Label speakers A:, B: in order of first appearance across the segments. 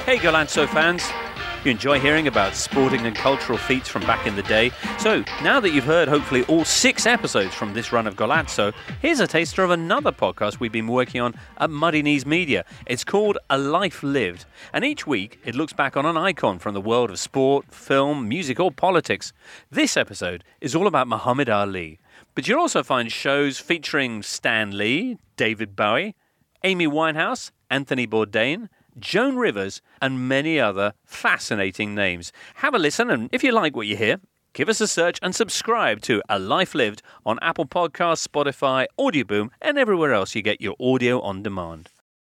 A: Hey Golazzo fans, you enjoy hearing about sporting and cultural feats from back in the day? So now that you've heard hopefully all 6 episodes from this run of Golazzo, here's a taster of another podcast we've been working on at Muddy Knees Media. It's called A Life Lived, and each week it looks back on an icon from the world of sport, film, music or politics. This episode is all about Muhammad Ali, but you'll also find shows featuring Stan Lee, David Bowie, Amy Winehouse, Anthony Bourdain, Joan Rivers, and many other fascinating names. Have a listen, and if you like what you hear, give us a search and subscribe to A Life Lived on Apple Podcasts, Spotify, Audioboom, and everywhere else you get your audio on demand.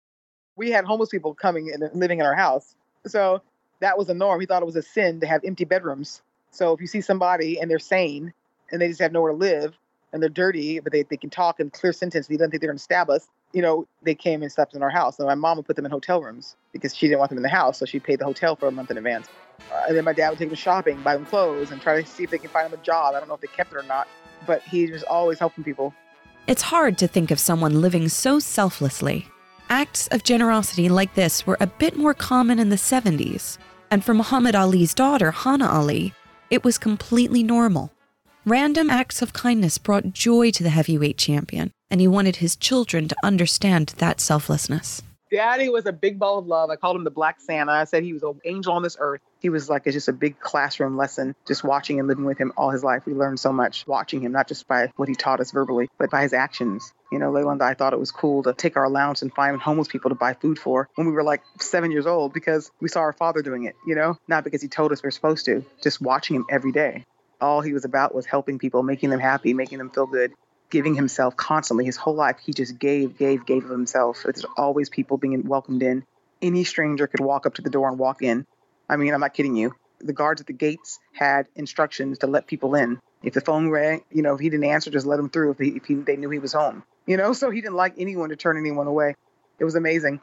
B: We had homeless people coming and living in our house. So that was the norm. We thought it was a sin to have empty bedrooms. So if you see somebody and they're sane and they just have nowhere to live and they're dirty, but they can talk in clear sentence, we don't think they're going to stab us. You know, they came and slept in our house. So my mom would put them in hotel rooms because she didn't want them in the house. So she paid the hotel for a month in advance. And then my dad would take them shopping, buy them clothes, and try to see if they can find them a job. I don't know if they kept it or not, but he was always helping people.
C: It's hard to think of someone living so selflessly. Acts of generosity like this were a bit more common in the 70s. And for Muhammad Ali's daughter, Hana Ali, it was completely normal. Random acts of kindness brought joy to the heavyweight champion, and he wanted his children to understand that selflessness.
B: Daddy was a big ball of love. I called him the Black Santa. I said he was an angel on this earth. He was like just a big classroom lesson, just watching and living with him all his life. We learned so much watching him, not just by what he taught us verbally, but by his actions. You know, Layla and I thought it was cool to take our allowance and find homeless people to buy food for when we were like 7 years old because we saw our father doing it, you know, not because he told us we were supposed to, just watching him every day. All he was about was helping people, making them happy, making them feel good, giving himself constantly. His whole life, he just gave of himself. There's always people being welcomed in. Any stranger could walk up to the door and walk in. I mean, I'm not kidding you. The guards at the gates had instructions to let people in. If the phone rang, you know, if he didn't answer, just let him through if they knew he was home. You know, so he didn't like anyone to turn anyone away. It was amazing.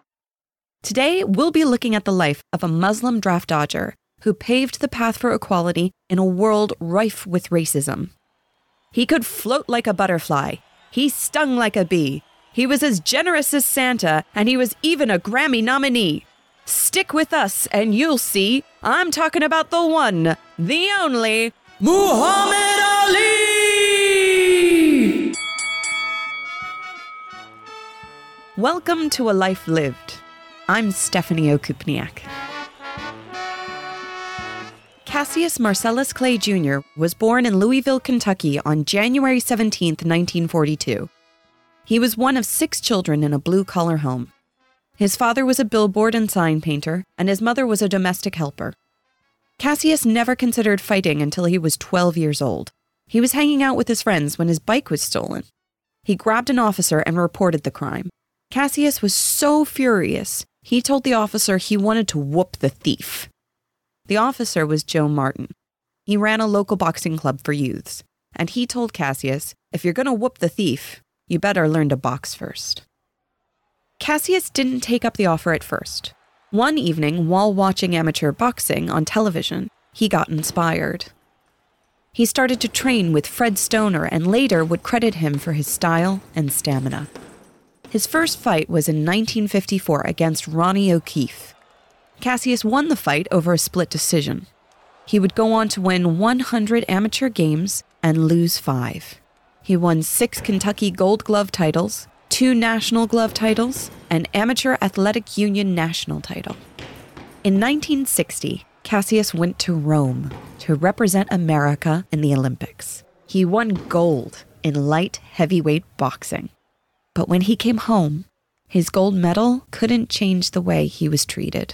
C: Today, we'll be looking at the life of a Muslim draft dodger who paved the path for equality in a world rife with racism. He could float like a butterfly. He stung like a bee. He was as generous as Santa, and he was even a Grammy nominee. Stick with us and you'll see I'm talking about the one, the only, Muhammad Ali! Welcome to A Life Lived. I'm Stephanie Okupniak. Cassius Marcellus Clay Jr. was born in Louisville, Kentucky on January 17, 1942. He was one of 6 children in a blue-collar home. His father was a billboard and sign painter, and his mother was a domestic helper. Cassius never considered fighting until he was 12 years old. He was hanging out with his friends when his bike was stolen. He grabbed an officer and reported the crime. Cassius was so furious, he told the officer he wanted to whoop the thief. The officer was Joe Martin. He ran a local boxing club for youths, and he told Cassius, if you're going to whoop the thief, you better learn to box first. Cassius didn't take up the offer at first. One evening, while watching amateur boxing on television, he got inspired. He started to train with Fred Stoner and later would credit him for his style and stamina. His first fight was in 1954 against Ronnie O'Keefe. Cassius won the fight over a split decision. He would go on to win 100 amateur games and lose 5. He won 6 Kentucky Gold Glove titles, 2 National Glove titles, and Amateur Athletic Union national title. In 1960, Cassius went to Rome to represent America in the Olympics. He won gold in light heavyweight boxing. But when he came home, his gold medal couldn't change the way he was treated.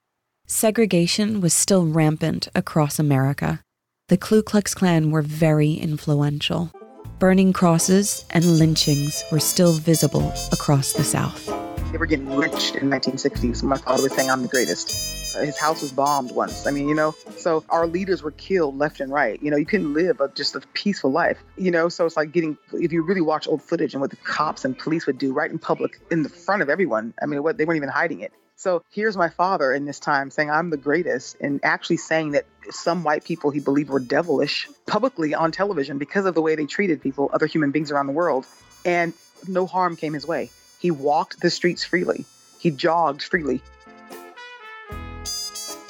C: Segregation was still rampant across America. The Ku Klux Klan were very influential. Burning crosses and lynchings were still visible across the South.
B: They were getting lynched in the 1960s. My father was saying, I'm the greatest. His house was bombed once. I mean, you know, so our leaders were killed left and right. You know, you couldn't live just a peaceful life, you know, so it's like if you really watch old footage and what the cops and police would do right in public in the front of everyone, I mean, they weren't even hiding it. So here's my father in this time saying, I'm the greatest, and actually saying that some white people he believed were devilish publicly on television because of the way they treated people, other human beings around the world. And no harm came his way. He walked the streets freely. He jogged freely.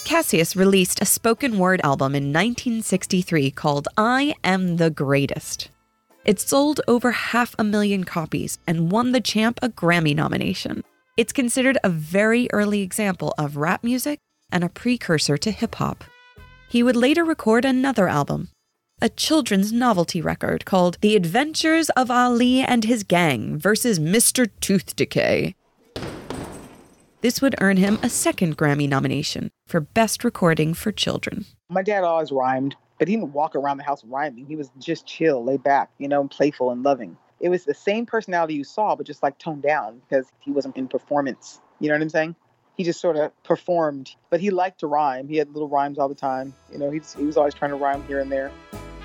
C: Cassius released a spoken word album in 1963 called I Am the Greatest. It sold over 500,000 copies and won the champ a Grammy nomination. It's considered a very early example of rap music and a precursor to hip-hop. He would later record another album, a children's novelty record called The Adventures of Ali and His Gang versus Mr. Tooth Decay. This would earn him a second Grammy nomination for Best Recording for Children.
B: My dad always rhymed, but he didn't walk around the house rhyming. He was just chill, laid back, playful and loving. It was the same personality you saw, but just like toned down because he wasn't in performance. You know what I'm saying? He just sort of performed, but he liked to rhyme. He had little rhymes all the time. He was always trying to rhyme here and there.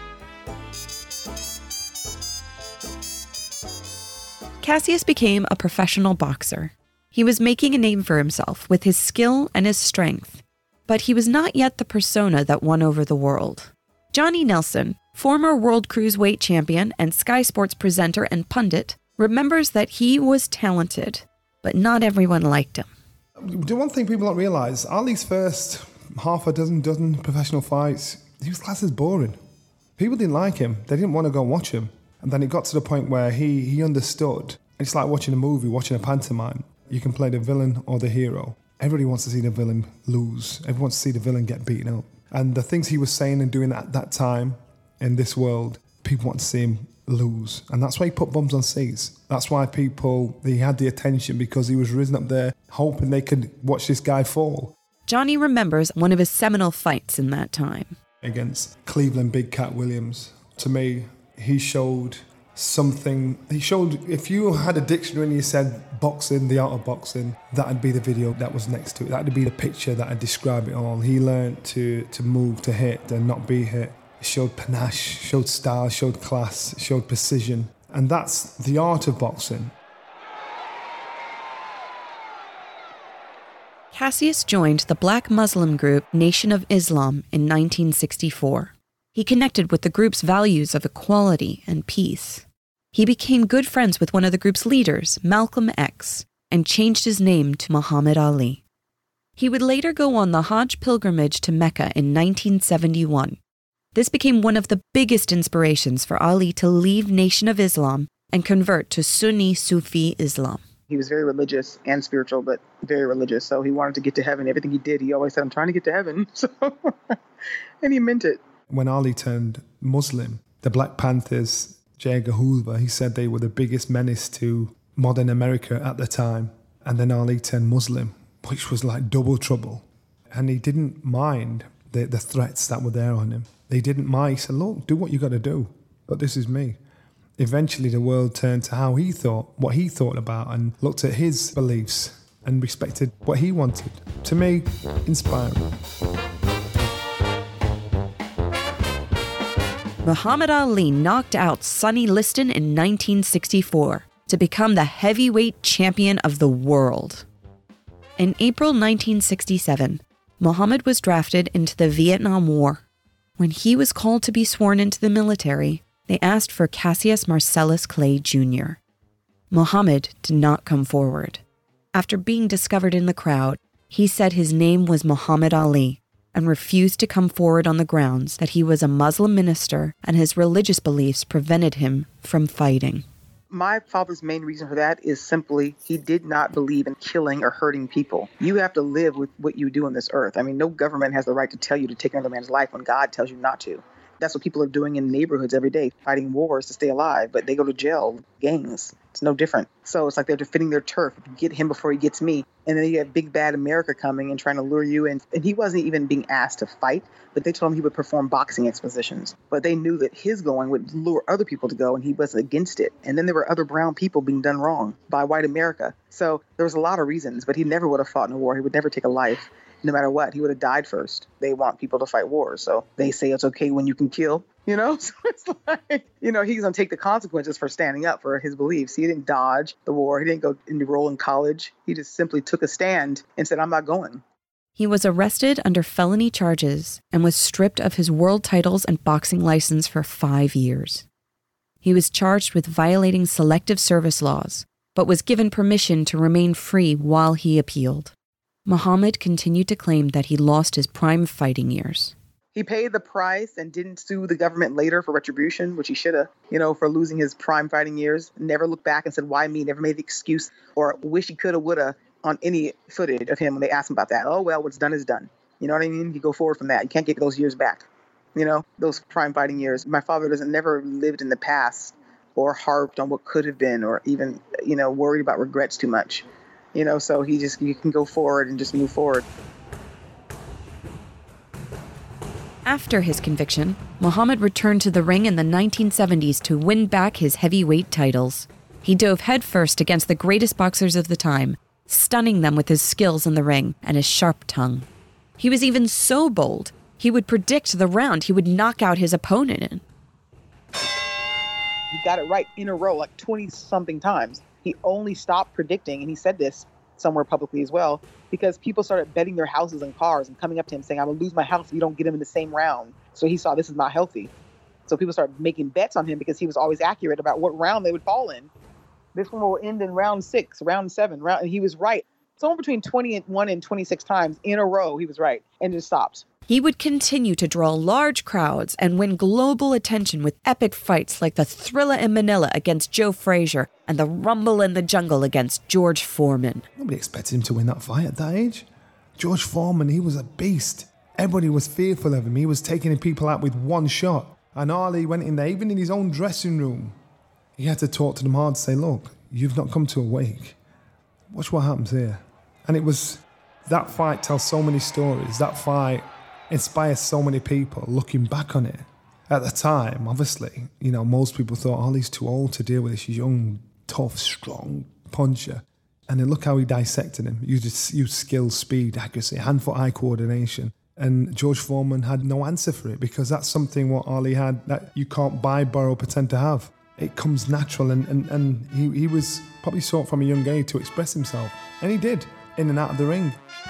C: Cassius became a professional boxer. He was making a name for himself with his skill and his strength, but he was not yet the persona that won over the world. Johnny Nelson, former World Cruiserweight champion and Sky Sports presenter and pundit, remembers that he was talented, but not everyone liked him.
D: The one thing people don't realise, Ali's first half a dozen professional fights, he was classed as boring. People didn't like him. They didn't want to go watch him. And then it got to the point where he understood. It's like watching a movie, watching a pantomime. You can play the villain or the hero. Everybody wants to see the villain lose. Everyone wants to see the villain get beaten up. And the things he was saying and doing at that time in this world, people want to see him lose. And that's why he put bums on seats. That's why he had the attention, because he was risen up there hoping they could watch this guy fall.
C: Johnny remembers one of his seminal fights in that time.
D: Against Cleveland Big Cat Williams. To me, he showed something. If you had a dictionary and you said boxing, the art of boxing, that would be the video that was next to it. That would be the picture that would describe it all. He learned to move, to hit, and not be hit. It showed panache, showed style, showed class, showed precision. And that's the art of boxing.
C: Cassius joined the black Muslim group Nation of Islam in 1964. He connected with the group's values of equality and peace. He became good friends with one of the group's leaders, Malcolm X, and changed his name to Muhammad Ali. He would later go on the Hajj pilgrimage to Mecca in 1971. This became one of the biggest inspirations for Ali to leave Nation of Islam and convert to Sunni Sufi Islam.
B: He was very religious and spiritual, but very religious. So he wanted to get to heaven. Everything he did, he always said, I'm trying to get to heaven. And he meant it.
D: When Ali turned Muslim, the Black Panthers, J. Edgar Hoover, he said they were the biggest menace to modern America at the time. And then Ali turned Muslim, which was like double trouble. And he didn't mind the threats that were there on him. They didn't mind. He said, look, do what you got to do. But this is me. Eventually, the world turned to how he thought, what he thought about, and looked at his beliefs and respected what he wanted. To me, inspiring.
C: Muhammad Ali knocked out Sonny Liston in 1964 to become the heavyweight champion of the world. In April 1967, Muhammad was drafted into the Vietnam War. When he was called to be sworn into the military, they asked for Cassius Marcellus Clay Jr. Muhammad did not come forward. After being discovered in the crowd, he said his name was Muhammad Ali and refused to come forward on the grounds that he was a Muslim minister and his religious beliefs prevented him from fighting.
B: My father's main reason for that is simply he did not believe in killing or hurting people. You have to live with what you do on this earth. I mean, no government has the right to tell you to take another man's life when God tells you not to. That's what people are doing in neighborhoods every day, fighting wars to stay alive, but they go to jail, gangs. It's no different. So it's like they're defending their turf. Get him before he gets me. And then you have big bad America coming and trying to lure you in. And he wasn't even being asked to fight, but they told him he would perform boxing expositions. But they knew that his going would lure other people to go, and he was against it. And then there were other brown people being done wrong by white America. So there was a lot of reasons, but he never would have fought in a war. He would never take a life. No matter what, he would have died first. They want people to fight wars. So they say it's okay when you can kill, So it's like, he's going to take the consequences for standing up for his beliefs. He didn't dodge the war. He didn't go enroll in college. He just simply took a stand and said, I'm not going.
C: He was arrested under felony charges and was stripped of his world titles and boxing license for 5 years. He was charged with violating selective service laws, but was given permission to remain free while he appealed. Muhammad continued to claim that he lost his prime fighting years.
B: He paid the price and didn't sue the government later for retribution, which he should have, for losing his prime fighting years. Never looked back and said, why me? Never made the excuse or wish he coulda, woulda on any footage of him when they asked him about that. Oh, well, what's done is done. You know what I mean? You go forward from that. You can't get those years back, those prime fighting years. My father never lived in the past or harped on what could have been or even, worried about regrets too much. So you can go forward and just move forward.
C: After his conviction, Muhammad returned to the ring in the 1970s to win back his heavyweight titles. He dove headfirst against the greatest boxers of the time, stunning them with his skills in the ring and his sharp tongue. He was even so bold, he would predict the round he would knock out his opponent in.
B: He got it right in a row, like 20-something times. He only stopped predicting, and he said this somewhere publicly as well, because people started betting their houses and cars and coming up to him saying, I'm going to lose my house if you don't get him in the same round. So he saw this is not healthy. So people started making bets on him because he was always accurate about what round they would fall in. This one will end in round 6, round 7, and he was right. Somewhere between 21 and 26 times in a row, he was right, and just stopped.
C: He would continue to draw large crowds and win global attention with epic fights like the Thrilla in Manila against Joe Frazier and the Rumble in the Jungle against George Foreman.
D: Nobody expected him to win that fight at that age. George Foreman, he was a beast. Everybody was fearful of him. He was taking people out with one shot. And Ali went in there, even in his own dressing room. He had to talk to them hard to say, look, you've not come to a wake. Watch what happens here. And it was, that fight tells so many stories. That fight inspires so many people looking back on it. At the time, obviously, most people thought, Ali's too old to deal with this young, tough, strong puncher. And then look how he dissected him. Used skill, speed, accuracy, hand-foot-eye coordination. And George Foreman had no answer for it because that's something what Ali had that you can't buy, borrow, pretend to have. It comes natural, and he was probably sought from a young age to express himself. And he did, in and out of the ring.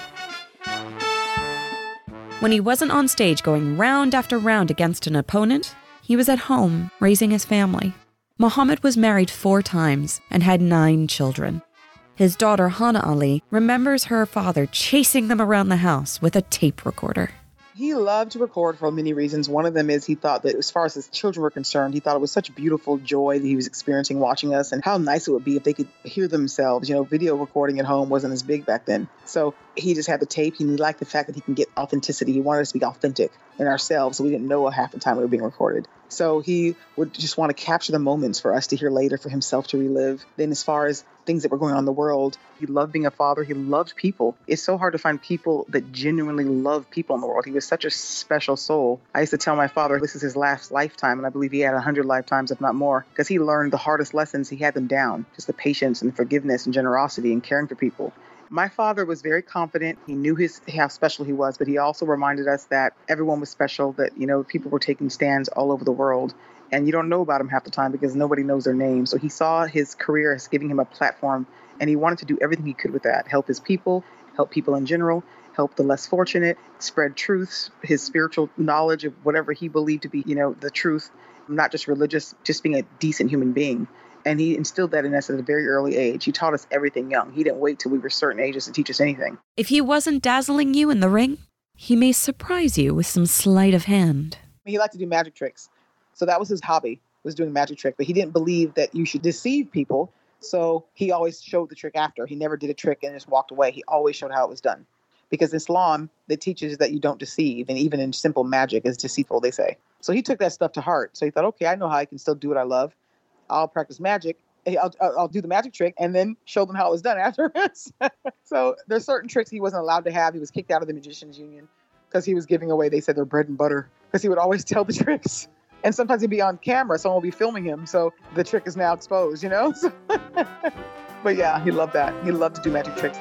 C: When he wasn't on stage going round after round against an opponent, he was at home raising his family. Muhammad was married 4 times and had 9 children. His daughter, Hana Ali, remembers her father chasing them around the house with a tape recorder.
B: He loved to record for many reasons. One of them is he thought that as far as his children were concerned, he thought it was such beautiful joy that he was experiencing watching us and how nice it would be if they could hear themselves. Video recording at home wasn't as big back then. So he just had the tape. He liked the fact that he can get authenticity. He wanted us to be authentic in ourselves, so we didn't know half the time we were being recorded. So he would just want to capture the moments for us to hear later, for himself to relive. Then as far as things that were going on in the world, he loved being a father. He loved people. It's so hard to find people that genuinely love people in the world. He was such a special soul. I used to tell my father this is his last lifetime, and I believe he had 100 lifetimes, if not more, because he learned the hardest lessons. He had them down, just the patience and forgiveness and generosity and caring for people. My father was very confident. He knew how special he was, but he also reminded us that everyone was special, that, people were taking stands all over the world. And you don't know about him half the time because nobody knows their name. So he saw his career as giving him a platform, and he wanted to do everything he could with that. Help his people, help people in general, help the less fortunate, spread truths, his spiritual knowledge of whatever he believed to be, the truth, not just religious, just being a decent human being. And he instilled that in us at a very early age. He taught us everything young. He didn't wait till we were certain ages to teach us anything.
C: If he wasn't dazzling you in the ring, he may surprise you with some sleight of hand.
B: He liked to do magic tricks. So that was his hobby, was doing magic trick. But he didn't believe that you should deceive people. So he always showed the trick after. He never did a trick and just walked away. He always showed how it was done. Because Islam, that teaches that you don't deceive. And even in simple magic is deceitful, they say. So he took that stuff to heart. So he thought, okay, I know how I can still do what I love. I'll practice magic. I'll do the magic trick and then show them how it was done afterwards. So there's certain tricks he wasn't allowed to have. He was kicked out of the Magicians Union because he was giving away, they said, their bread and butter. Because he would always tell the tricks. And sometimes he'd be on camera. Someone would be filming him. So the trick is now exposed, So but yeah, he loved that. He loved to do magic tricks.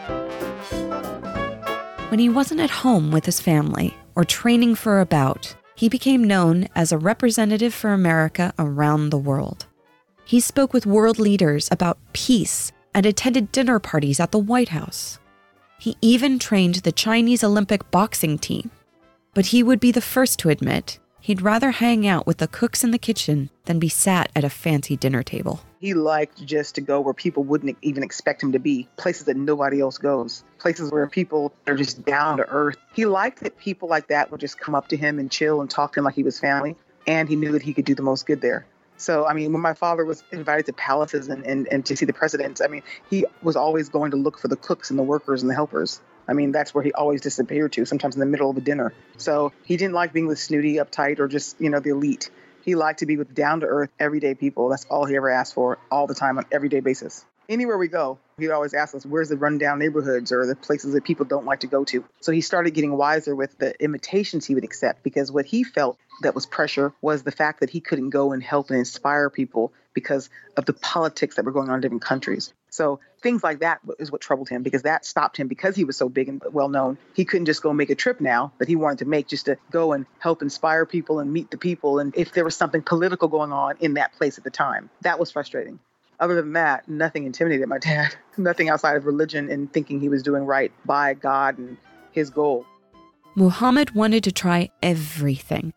C: When he wasn't at home with his family or training for a bout, he became known as a representative for America around the world. He spoke with world leaders about peace and attended dinner parties at the White House. He even trained the Chinese Olympic boxing team. But he would be the first to admit he'd rather hang out with the cooks in the kitchen than be sat at a fancy dinner table.
B: He liked just to go where people wouldn't even expect him to be, places that nobody else goes, places where people are just down to earth. He liked that people like that would just come up to him and chill and talk to him like he was family, and he knew that he could do the most good there. So, I mean, when my father was invited to palaces and to see the presidents, I mean, he was always going to look for the cooks and the workers and the helpers. I mean, that's where he always disappeared to, sometimes in the middle of a dinner. So he didn't like being with snooty, uptight, or just, the elite. He liked to be with down-to-earth, everyday people. That's all he ever asked for, all the time, on an everyday basis. Anywhere we go, he'd always ask us, where's the rundown neighborhoods or the places that people don't like to go to? So he started getting wiser with the invitations he would accept, because what he felt that was pressure was the fact that he couldn't go and help and inspire people because of the politics that were going on in different countries. So things like that is what troubled him, because that stopped him, because he was so big and well known. He couldn't just go make a trip now that he wanted to make just to go and help inspire people and meet the people. And if there was something political going on in that place at the time, that was frustrating. Other than that, nothing intimidated my dad, nothing outside of religion and thinking he was doing right by God and his goal.
C: Muhammad wanted to try everything.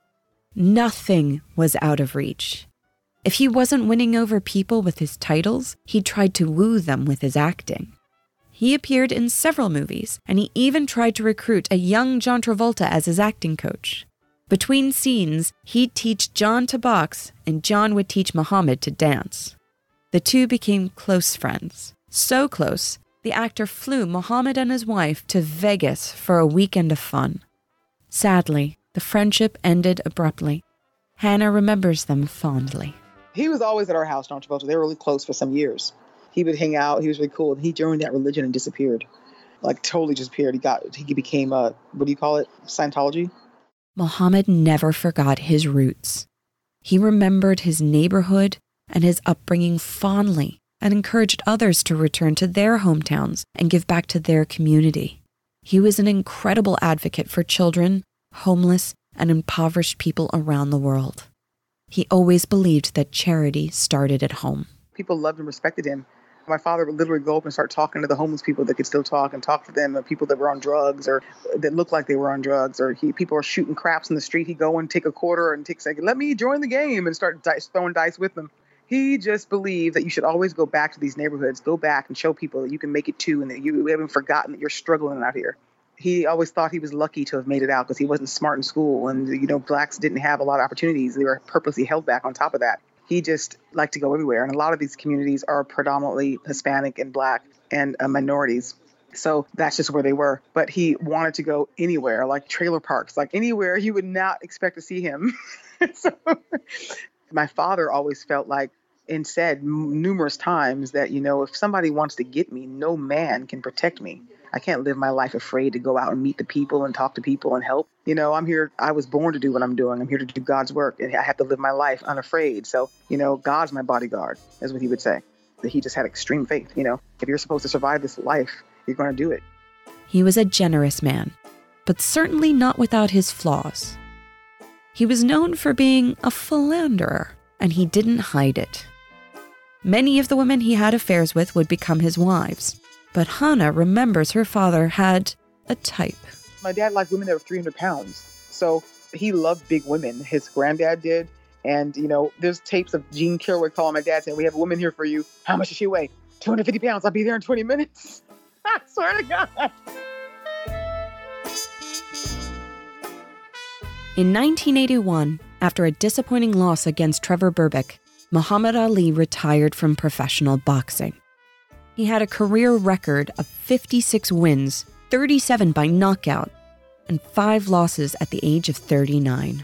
C: Nothing was out of reach. If he wasn't winning over people with his titles, he tried to woo them with his acting. He appeared in several movies, and he even tried to recruit a young John Travolta as his acting coach. Between scenes, he'd teach John to box, and John would teach Muhammad to dance. The two became close friends. So close, the actor flew Muhammad and his wife to Vegas for a weekend of fun. Sadly, the friendship ended abruptly. Hannah remembers them fondly.
B: He was always at our house, John Travolta. They were really close for some years. He would hang out. He was really cool. He joined that religion and disappeared. Like, totally disappeared. He became, what do you call it? Scientology?
C: Muhammad never forgot his roots. He remembered his neighborhood and his upbringing fondly and encouraged others to return to their hometowns and give back to their community. He was an incredible advocate for children, homeless, and impoverished people around the world. He always believed that charity started at home.
B: People loved and respected him. My father would literally go up and start talking to the homeless people that could still talk and talk to them, or people that were on drugs or that looked like they were on drugs, or people were shooting craps in the street. He'd go and take a quarter and say, let me join the game, and start throwing dice with them. He just believed that you should always go back to these neighborhoods, go back and show people that you can make it too, and that you haven't forgotten that you're struggling out here. He always thought he was lucky to have made it out because he wasn't smart in school, and blacks didn't have a lot of opportunities. They were purposely held back on top of that. He just liked to go everywhere, and a lot of these communities are predominantly Hispanic and black and minorities. So that's just where they were. But he wanted to go anywhere, like trailer parks, like anywhere you would not expect to see him. So my father always felt like, and said numerous times that, if somebody wants to get me, no man can protect me. I can't live my life afraid to go out and meet the people and talk to people and help. I'm here. I was born to do what I'm doing. I'm here to do God's work, and I have to live my life unafraid. So, God's my bodyguard, is what he would say. That he just had extreme faith. If you're supposed to survive this life, you're going to do it.
C: He was a generous man, but certainly not without his flaws. He was known for being a philanderer, and he didn't hide it. Many of the women he had affairs with would become his wives, but Hannah remembers her father had a type.
B: My dad liked women that were 300 pounds, so he loved big women. His granddad did, and, there's tapes of Jean Carroll calling my dad saying, we have a woman here for you. How much does she weigh? 250 pounds. I'll be there in 20 minutes. I swear to God.
C: In 1981, after a disappointing loss against Trevor Berbick, Muhammad Ali retired from professional boxing. He had a career record of 56 wins, 37 by knockout, and 5 losses at the age of 39.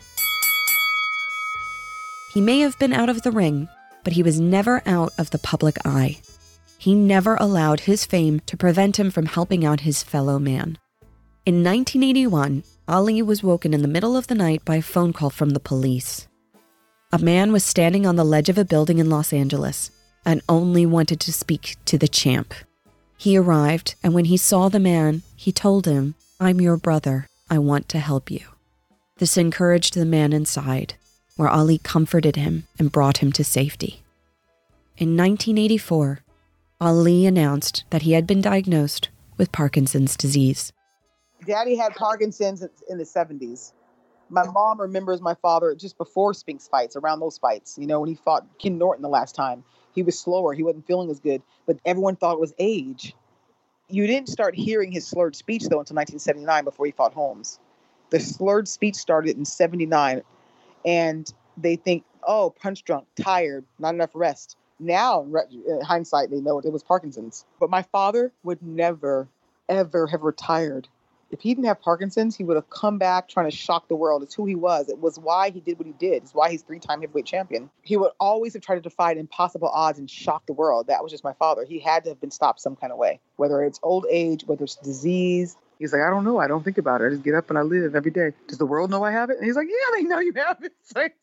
C: He may have been out of the ring, but he was never out of the public eye. He never allowed his fame to prevent him from helping out his fellow man. In 1981, Ali was woken in the middle of the night by a phone call from the police. A man was standing on the ledge of a building in Los Angeles and only wanted to speak to the champ. He arrived, and when he saw the man, he told him, "I'm your brother. I want to help you." This encouraged the man inside, where Ali comforted him and brought him to safety. In 1984, Ali announced that he had been diagnosed with Parkinson's disease.
B: Daddy had Parkinson's in the 70s. My mom remembers my father just before Spinks fights, around those fights, when he fought Ken Norton the last time. He was slower. He wasn't feeling as good, but everyone thought it was age. You didn't start hearing his slurred speech, though, until 1979 before he fought Holmes. The slurred speech started in 79, and they think, oh, punch drunk, tired, not enough rest. Now, in hindsight, they know it was Parkinson's. But my father would never, ever have retired. If he didn't have Parkinson's, he would have come back trying to shock the world. It's who he was. It was why he did what he did. It's why he's 3-time heavyweight champion. He would always have tried to defy impossible odds and shock the world. That was just my father. He had to have been stopped some kind of way, whether it's old age, whether it's disease. He's like, I don't know. I don't think about it. I just get up and I live every day. Does the world know I have it? And he's like, yeah, they know you have it.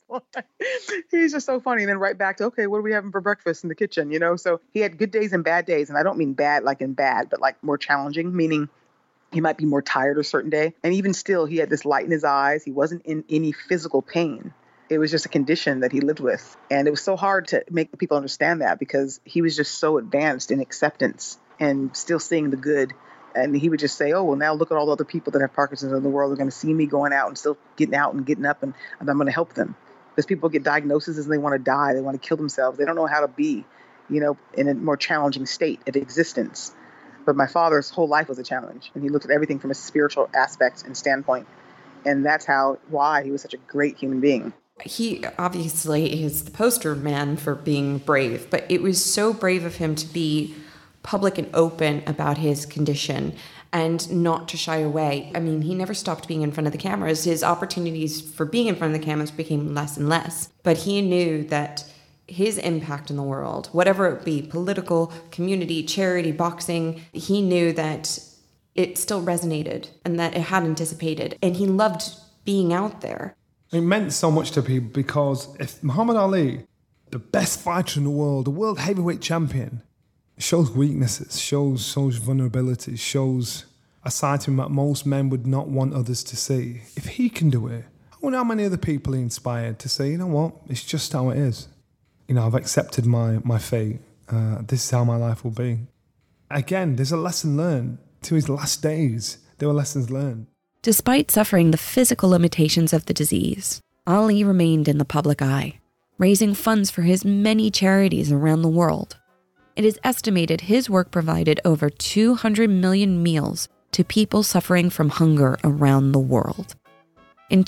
B: He's just so funny. And then right back to, okay, what are we having for breakfast in the kitchen? So he had good days and bad days. And I don't mean bad like in bad, but like more challenging, meaning he might be more tired a certain day. And even still, he had this light in his eyes. He wasn't in any physical pain. It was just a condition that he lived with. And it was so hard to make the people understand that because he was just so advanced in acceptance and still seeing the good. And he would just say, oh, well, now look at all the other people that have Parkinson's in the world. They're going to see me going out and still getting out and getting up, and I'm going to help them. Because people get diagnoses and they want to die. They want to kill themselves. They don't know how to be, in a more challenging state of existence. But my father's whole life was a challenge. And he looked at everything from a spiritual aspect and standpoint. And that's why he was such a great human being.
C: He obviously is the poster man for being brave, but it was so brave of him to be public and open about his condition and not to shy away. I mean, he never stopped being in front of the cameras. His opportunities for being in front of the cameras became less and less. But he knew that his impact in the world, whatever it be, political, community, charity, boxing, he knew that it still resonated and that it had anticipated. And he loved being out there.
D: It meant so much to people because if Muhammad Ali, the best fighter in the world heavyweight champion, shows weaknesses, shows vulnerabilities, shows a side to him that most men would not want others to see. If he can do it, I wonder how many other people he inspired to say, you know what, it's just how it is. I've accepted my fate. This is how my life will be. Again, there's a lesson learned. To his last days, there were lessons learned.
C: Despite suffering the physical limitations of the disease, Ali remained in the public eye, raising funds for his many charities around the world. It is estimated his work provided over 200 million meals to people suffering from hunger around the world. In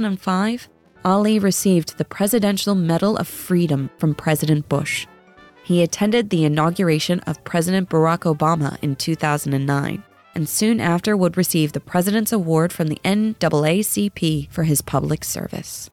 C: 2005, Ali received the Presidential Medal of Freedom from President Bush. He attended the inauguration of President Barack Obama in 2009, and soon after would receive the President's Award from the NAACP for his public service.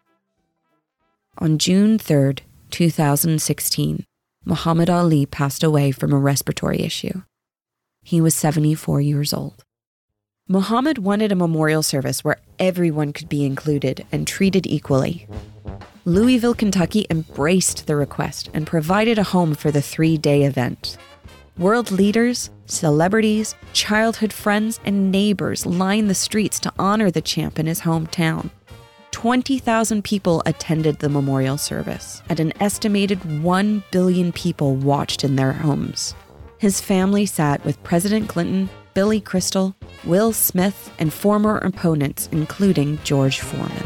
C: On June 3, 2016, Muhammad Ali passed away from a respiratory issue. He was 74 years old. Muhammad wanted a memorial service where everyone could be included and treated equally. Louisville, Kentucky embraced the request and provided a home for the 3-day event. World leaders, celebrities, childhood friends, and neighbors lined the streets to honor the champ in his hometown. 20,000 people attended the memorial service, and an estimated 1 billion people watched in their homes. His family sat with President Clinton, Billy Crystal, Will Smith, and former opponents, including George Foreman.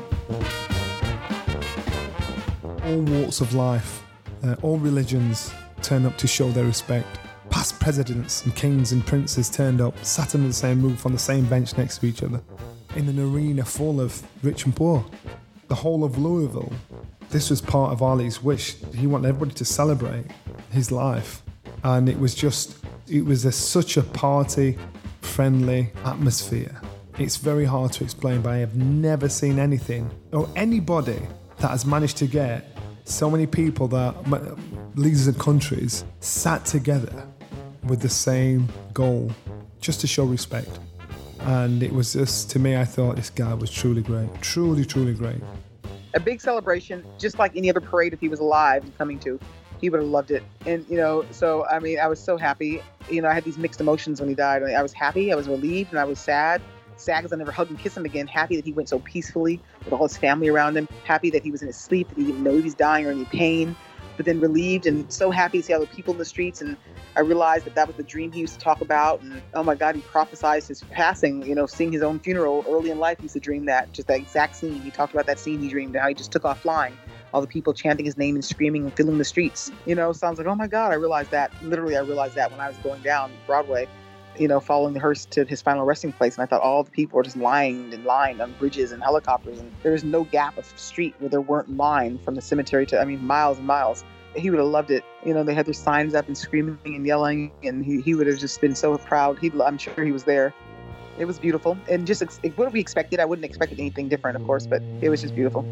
D: All walks of life, all religions turned up to show their respect. Past presidents and kings and princes turned up, sat under the same roof on the same bench next to each other, in an arena full of rich and poor. The whole of Louisville, this was part of Ali's wish. He wanted everybody to celebrate his life. And it was such a party-friendly atmosphere. It's very hard to explain, but I have never seen anything or anybody that has managed to get so many people, that leaders of countries, sat together with the same goal, just to show respect. And it was just, to me, I thought this guy was truly great. Truly, truly great.
B: A big celebration, just like any other parade if he was alive and coming to. He would have loved it. And, so, I was so happy. I had these mixed emotions when he died. I was happy, I was relieved, and I was sad. Sad because I never hugged and kissed him again. Happy that he went so peacefully with all his family around him. Happy that he was in his sleep, that he didn't know he was dying or any pain. But then relieved and so happy to see all the people in the streets. And I realized that was the dream he used to talk about. And oh my God, he prophesied his passing, seeing his own funeral early in life. He used to dream that, just that exact scene. He talked about that scene he dreamed, how he just took off flying. all the people chanting his name and screaming and filling the streets. So I was like, oh my God, I realized that when I was going down Broadway, following the hearse to his final resting place. And I thought all the people were just lying in line on bridges and helicopters. And there was no gap of street where there weren't lines from the cemetery to, miles and miles. He would have loved it. They had their signs up and screaming and yelling. And he would have just been so proud. I'm sure he was there. It was beautiful. And just what we expected. I wouldn't expect anything different, of course, but it was just beautiful.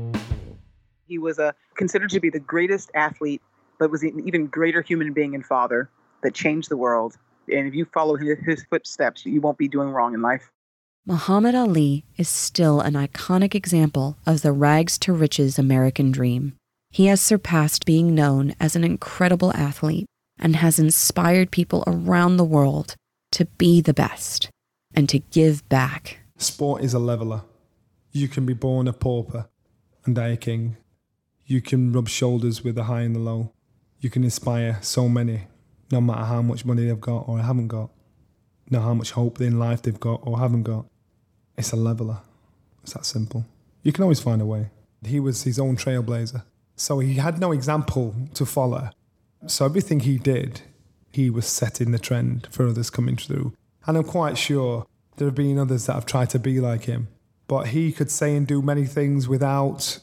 B: He was considered to be the greatest athlete, but was an even greater human being and father that changed the world. And if you follow his footsteps, you won't be doing wrong in life.
C: Muhammad Ali is still an iconic example of the rags to riches American dream. He has surpassed being known as an incredible athlete and has inspired people around the world to be the best and to give back.
D: Sport is a leveler. You can be born a pauper and die a king. You can rub shoulders with the high and the low. You can inspire so many, no matter how much money they've got or haven't got, no how much hope in life they've got or haven't got. It's a leveler. It's that simple. You can always find a way. He was his own trailblazer. So he had no example to follow. So everything he did, he was setting the trend for others coming through. And I'm quite sure there have been others that have tried to be like him. But he could say and do many things without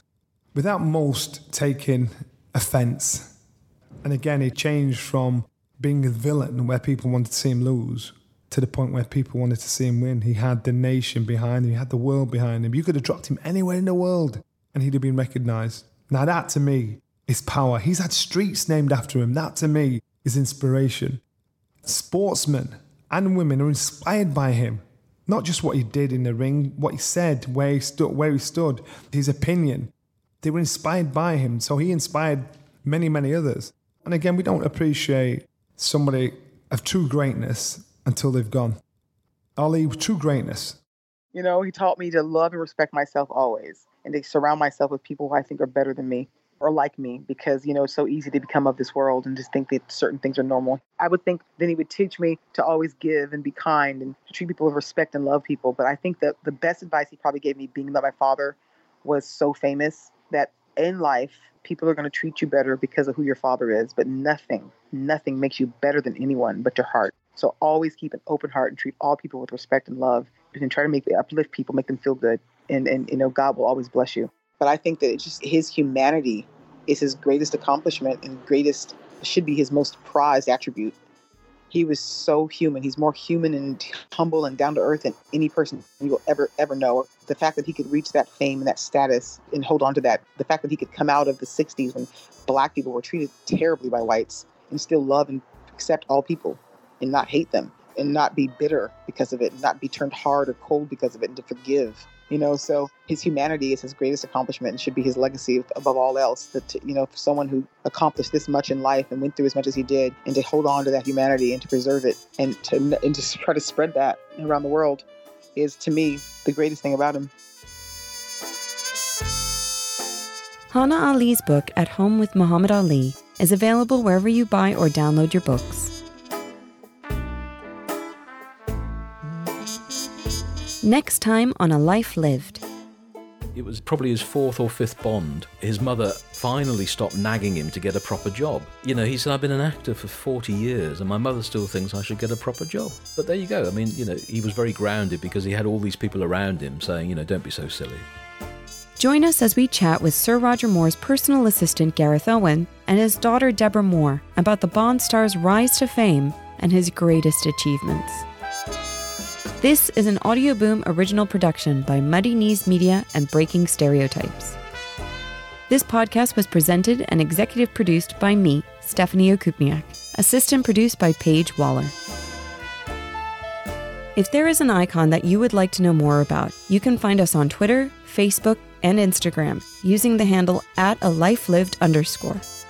D: most taking offence. And again, he changed from being a villain where people wanted to see him lose to the point where people wanted to see him win. He had the nation behind him. He had the world behind him. You could have dropped him anywhere in the world and he'd have been recognised. Now that to me is power. He's had streets named after him. That to me is inspiration. Sportsmen and women are inspired by him. Not just what he did in the ring, what he said, where he stood, his opinion. They were inspired by him. So he inspired many, many others. And again, we don't appreciate somebody of true greatness until they've gone. Ali, true greatness.
B: He taught me to love and respect myself always and to surround myself with people who I think are better than me or like me because, it's so easy to become of this world and just think that certain things are normal. I would think then he would teach me to always give and be kind and to treat people with respect and love people. But I think that the best advice he probably gave me, being that my father was so famous, that in life, people are going to treat you better because of who your father is, but nothing makes you better than anyone but your heart. So always keep an open heart and treat all people with respect and love and try to uplift people, make them feel good. And God will always bless you. But I think that it's just his humanity is his greatest accomplishment and should be his most prized attribute. He was so human. He's more human and humble and down to earth than any person you will ever know. The fact that he could reach that fame and that status and hold on to that. The fact that he could come out of the 60s when black people were treated terribly by whites and still love and accept all people and not hate them and not be bitter because of it, and not be turned hard or cold because of it, and to forgive. So his humanity is his greatest accomplishment and should be his legacy above all else. That, for someone who accomplished this much in life and went through as much as he did, and to hold on to that humanity and to preserve it and to try to spread that around the world is, to me, the greatest thing about him.
C: Hana Ali's book, At Home with Muhammad Ali, is available wherever you buy or download your books. Next time on A Life Lived.
E: It was probably his fourth or fifth Bond. His mother finally stopped nagging him to get a proper job. He said, I've been an actor for 40 years and my mother still thinks I should get a proper job. But there you go. He was very grounded because he had all these people around him saying, don't be so silly.
C: Join us as we chat with Sir Roger Moore's personal assistant, Gareth Owen, and his daughter, Deborah Moore, about the Bond star's rise to fame and his greatest achievements. This is an Audio Boom original production by Muddy Knees Media and Breaking Stereotypes. This podcast was presented and executive produced by me, Stephanie Okupniak, assistant produced by Paige Waller. If there is an icon that you would like to know more about, you can find us on Twitter, Facebook, and Instagram using the handle @alifelived_.